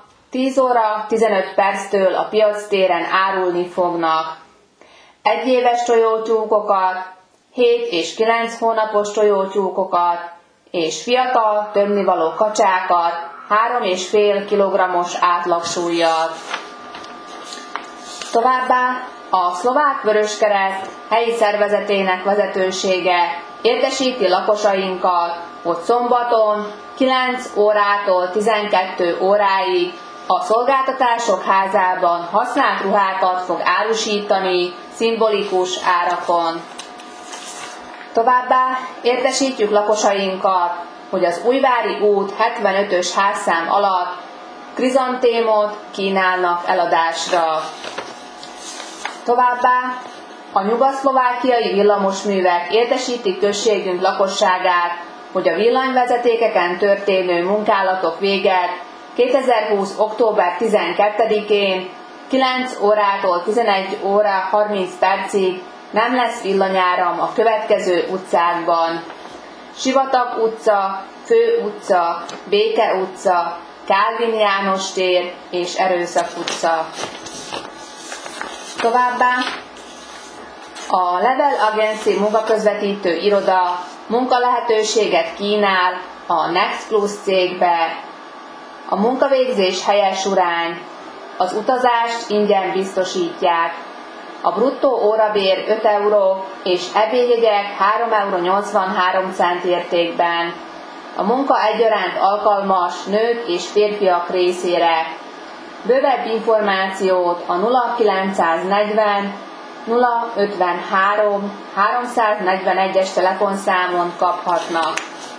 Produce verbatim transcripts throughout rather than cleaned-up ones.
tíz óra tizenöt perctől a piactéren árulni fognak. Egyéves tojótyúkokat, hét és kilenc hónapos tojótyúkokat és fiatal tömnivaló kacsákat három és fél kilogrammos átlagsúllyal. Továbbá a Szlovák Vöröskereszt helyi szervezetének vezetősége értesíti lakosainkat, hogy szombaton kilenc órától tizenkét óráig a Szolgáltatások Házában használt ruhákat fog árusítani szimbolikus árakon. Továbbá értesítjük lakosainkat, hogy az Újvári út hetvenötös házszám alatt krizantémot kínálnak eladásra. Továbbá a nyugat-szlovákiai villamosművek értesítik községünk lakosságát, hogy a villanyvezetékeken történő munkálatok véget kétezer-húsz. október tizenkettedikén kilenc órától tizenegy óra harminc percig nem lesz villanyáram a következő utcákban: Sivatag utca, Fő utca, Béke utca, Kálvin János tér és Erőszak utca. Továbbá a Level Agency munkaközvetítő iroda munkalehetőséget kínál a Next Plus cégbe. A munkavégzés helyes urány, az utazást ingyen biztosítják. A bruttó órabér öt euró és ebédjegyek három euró nyolcvanhárom cent értékben. A munka egyaránt alkalmas nők és férfiak részére. Bővebb információt a nulla kilencszáznegyven nulla ötvenhárom háromszáznegyvenegyes telefonszámon kaphatnak.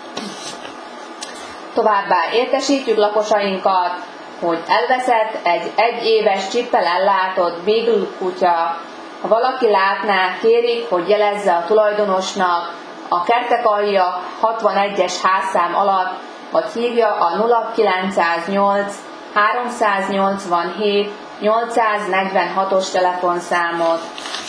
Továbbá értesítjük lakosainkat, hogy elveszett egy egyéves csippel ellátott Beagle kutya. Ha valaki látná, kérik, hogy jelezze a tulajdonosnak a Kertekalja hatvanegyes házszám alatt, vagy hívja a nulla kilencszáznyolc háromszáznyolcvanhét nyolcszáznegyvenhatos telefonszámot.